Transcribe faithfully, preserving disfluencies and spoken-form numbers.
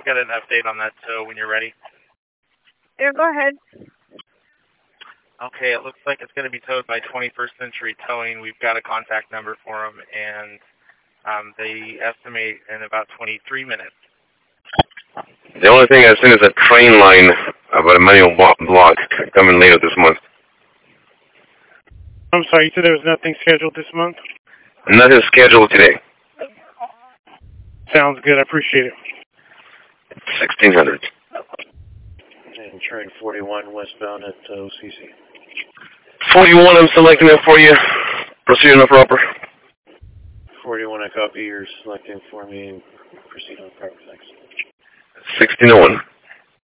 I've got an update on that tow when you're ready. Yeah, go ahead. Okay, it looks like it's going to be towed by twenty-first Century Towing. We've got a contact number for them, and um, they estimate in about twenty-three minutes. The only thing I've seen is a train line about a manual block coming later this month. I'm sorry, you said there was nothing scheduled this month? Nothing scheduled today. Sounds good, I appreciate it. sixteen hundred. And train forty-one westbound at uh, O C C. forty-one, I'm selecting it for you. Proceed on the proper. forty-one, I copy. You're selecting for me and proceed on the proper. Thanks. sixteen oh one.